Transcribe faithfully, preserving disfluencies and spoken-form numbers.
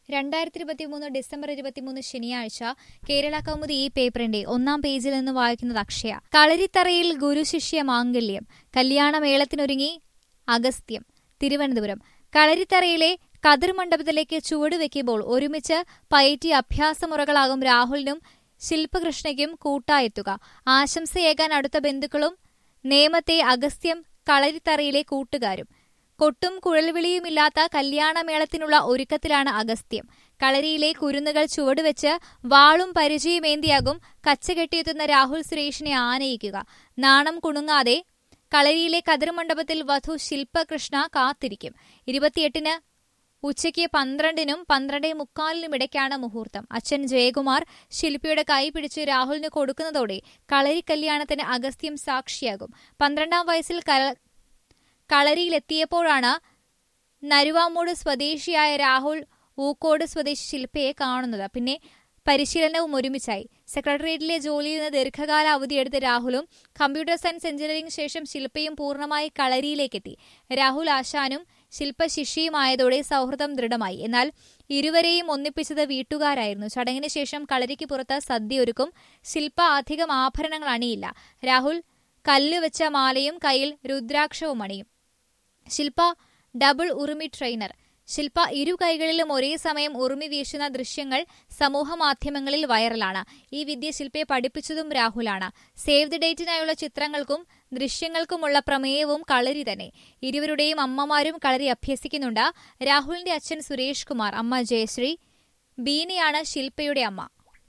രണ്ടായിരത്തി ഇരുപത്തി മൂന്ന് ഡിസംബർ ഇരുപത്തിമൂന്ന് ശനിയാഴ്ച കേരള കൗമുദി ഈ പേപ്പറിന്റെ ഒന്നാം പേജിൽ നിന്ന് വായിക്കുന്നത് അക്ഷയ. കളരിത്തറയിൽ ഗുരുശിഷ്യ മാംഗല്യം, കല്യാണമേളത്തിനൊരുങ്ങി അഗസ്ത്യം. തിരുവനന്തപുരം. കളരിത്തറയിലെ കതിർ മണ്ഡപത്തിലേക്ക് ചുവടുവെക്കുമ്പോൾ ഒരുമിച്ച് പയറ്റിയ അഭ്യാസമുറകളാകും രാഹുലിനും ശില്പകൃഷ്ണയ്ക്കും കൂട്ടായെത്തുക. ആശംസയേകാൻ അടുത്ത ബന്ധുക്കളും നേമത്തെ അഗസ്ത്യം കളരിത്തറയിലെ കൂട്ടുകാരും. കൊട്ടും കുഴൽവിളിയുമില്ലാത്ത കല്യാണമേളത്തിനുള്ള ഒരുക്കത്തിലാണ് അഗസ്ത്യം. കളരിയിലെ കുരുന്നുകൾ ചുവടുവെച്ച് വാളും പരിചയമേന്തിയാകും കച്ചകെട്ടിയെത്തുന്ന രാഹുൽ സുരേഷിനെ ആനയിക്കുക. നാണം കുണുങ്ങാതെ കളരിയിലെ കതിർമണ്ഡപത്തിൽ വധു ശില്പകൃഷ്ണ കാത്തിരിക്കും. ഇരുപത്തിയെട്ടിന് ഉച്ചയ്ക്ക് പന്ത്രണ്ടിനും പന്ത്രണ്ടേ മുക്കാലിനുമിടയ്ക്കാണ് മുഹൂർത്തം. അച്ഛൻ ജയകുമാർ ശില്പിയുടെ കൈ പിടിച്ച് രാഹുലിന് കൊടുക്കുന്നതോടെ കളരി കല്യാണത്തിന് അഗസ്ത്യം സാക്ഷിയാകും. പന്ത്രണ്ടാം വയസ്സിൽ കളരിയിലെത്തിയപ്പോഴാണ് നരുവാമൂട് സ്വദേശിയായ രാഹുൽ ഊക്കോട് സ്വദേശി ശില്പയെ കാണുന്നത്. പിന്നെ പരിശീലനവും ഒരുമിച്ചായി. സെക്രട്ടേറിയറ്റിലെ ജോലിയിൽ നിന്ന് ദീർഘകാല അവധിയെടുത്ത രാഹുലും കമ്പ്യൂട്ടർ സയൻസ് എഞ്ചിനീയറിംഗ് ശേഷം ശില്പയും പൂർണ്ണമായി കളരിയിലേക്കെത്തി. രാഹുൽ ആശാനും ശില്പശിഷ്യയുമായതോടെ സൗഹൃദം ദൃഢമായി. എന്നാൽ ഇരുവരെയും ഒന്നിപ്പിച്ചത് വീട്ടുകാരായിരുന്നു. ചടങ്ങിന് ശേഷം കളരിക്ക് പുറത്ത് സദ്യയൊരുക്കും. ശില്പ അധികം ആഭരണങ്ങൾ അണിയില്ല. രാഹുൽ കല്ലുവെച്ച മാലയും കയ്യിൽ രുദ്രാക്ഷവും അണിയും. ശില്പ ഡബിൾ ഉറുമി ട്രെയിനർ. ശില്പ ഇരു കൈകളിലും ഒരേ സമയം ഉറുമി വീശുന്ന ദൃശ്യങ്ങൾ സമൂഹമാധ്യമങ്ങളിൽ വൈറലാണ്. ഈ വിദ്യ ശില്പയെ പഠിപ്പിച്ചതും രാഹുലാണ്. സേവ് ദി ഡേറ്റിനായുള്ള ചിത്രങ്ങൾക്കും ദൃശ്യങ്ങൾക്കുമുള്ള പ്രമേയവും കളരി തന്നെ. ഇരുവരുടെയും അമ്മമാരും കളരി അഭ്യസിക്കുന്നുണ്ട്. രാഹുലിന്റെ അച്ഛൻ സുരേഷ് കുമാർ, അമ്മ ജയശ്രീ. ബീനയാണ് ശില്പയുടെ അമ്മ.